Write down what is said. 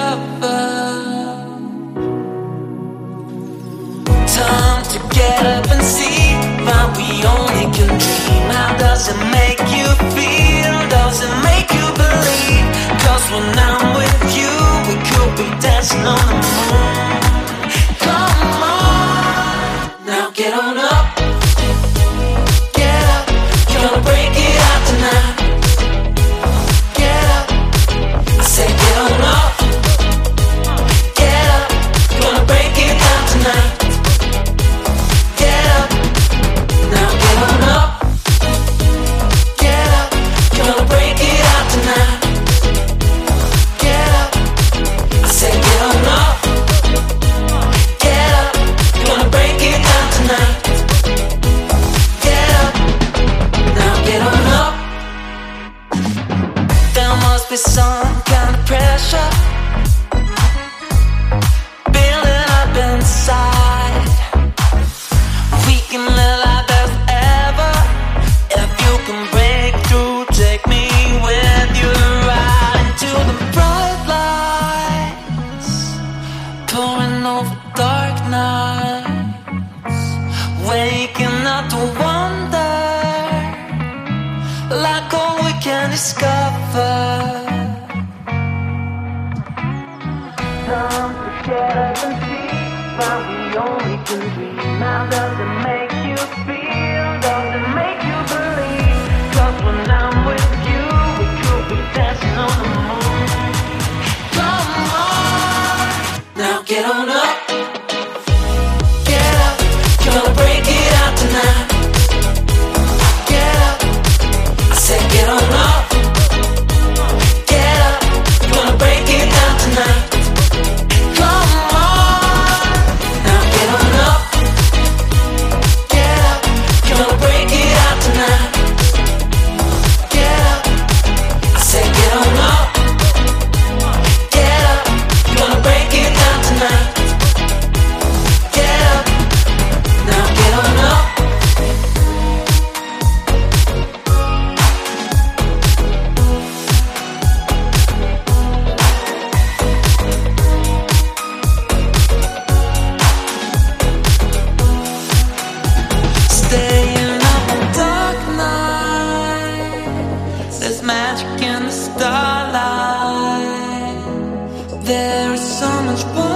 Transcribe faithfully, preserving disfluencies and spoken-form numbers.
discover. Time to get up and see, but we only can dream. How does it make you feel? Does it make you believe? Cause when I'm with you, we could be dancing on the moon. Come on, now get on up. Get up, gonna break it out tonight. Get up, I say get on up. Get up, gonna break it down tonight. Get up, now get on up. Get up, gonna break it out tonight. Get up, I say get on up. Get up, gonna break it down tonight. Get up, now get on up. There must be some kind of pressure building up inside. We can live like there's ever. If you can break through, take me with you right into the bright lights, pouring over dark nights, waking up to wonder, like all we can discover. Time to get up and see, but we only can dream. How does it make you feel? Does it make you believe? Cause when I'm with you, we could be dancing on the moon. Come on, now get on up. Get up, gonna break it out tonight. Get up, I said get on up. Get up, gonna break it down tonight. Come on, now get on up. Get up, gonna break it out tonight. Get up, I say get on up. Get up, gonna break it down tonight. Get up, now get on up. Staying up on dark nights, there's magic in the starlight. There is so much more